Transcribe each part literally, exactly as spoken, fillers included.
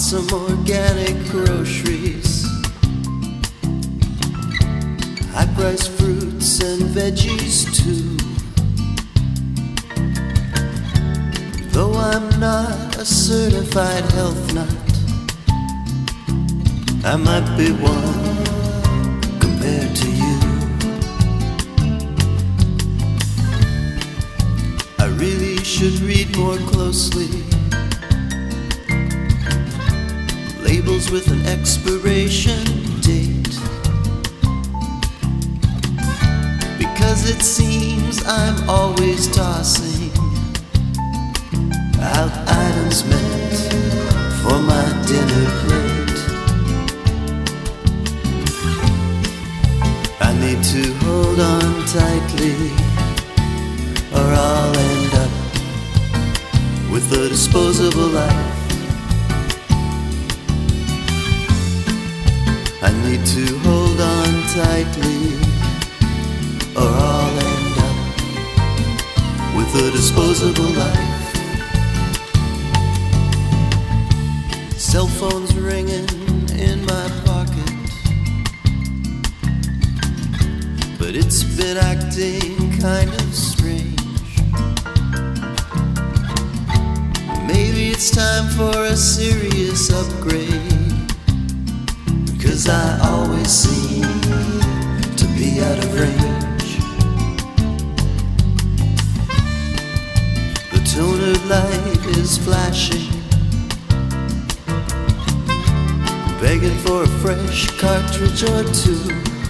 some organic groceries, high-priced fruits and veggies too. Though I'm not a certified health nut, I might be one compared to you. I really should read more closely labels with an expiration date, because it seems I'm always tossing out items meant for my dinner plate. I need to hold on tightly, or I'll end up with a disposable life. I need to hold on tightly, or I'll end up with a disposable life. Cell phone's ringing in my pocket, but it's been acting kind of strange. Maybe it's time for a serious upgrade, 'cause I always seem to be out of range. The toner light is flashing, begging for a fresh cartridge or two.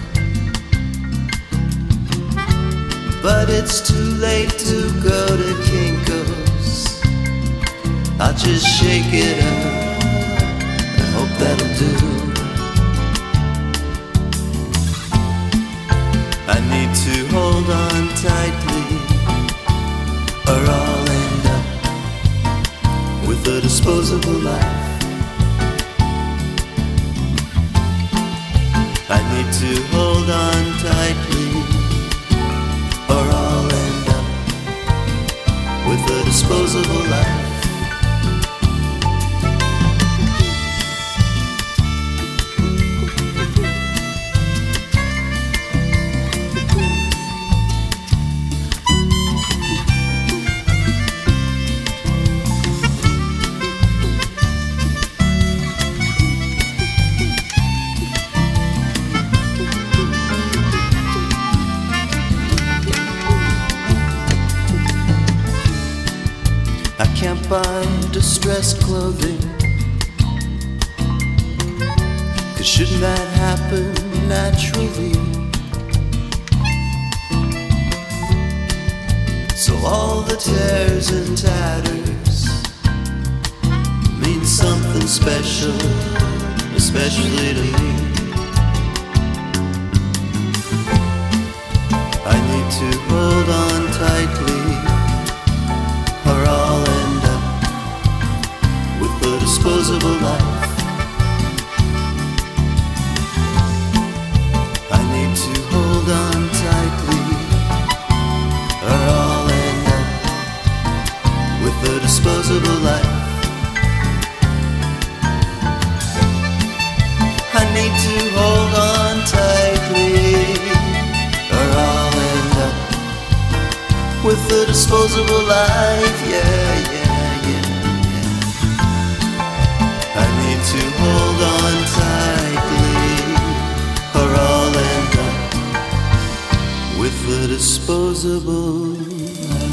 But it's too late to go to Kinko's. I'll just shake it up and hope that'll do. I need to hold on tightly, or I'll end up with a disposable life. I need to hold on tightly, or I'll end up with a disposable life. I can't buy distressed clothing, 'cause shouldn't that happen naturally? So all the tears and tatters mean something special, especially to me. I need to hold on tightly, or I'll end up with a disposable life. I need to hold on tightly, or I'll end up with a disposable life. I need to hold on tightly, or I'll end up with a disposable life. Yeah, yeah, yeah, yeah. I need to hold on tightly, or I'll end up with a disposable life.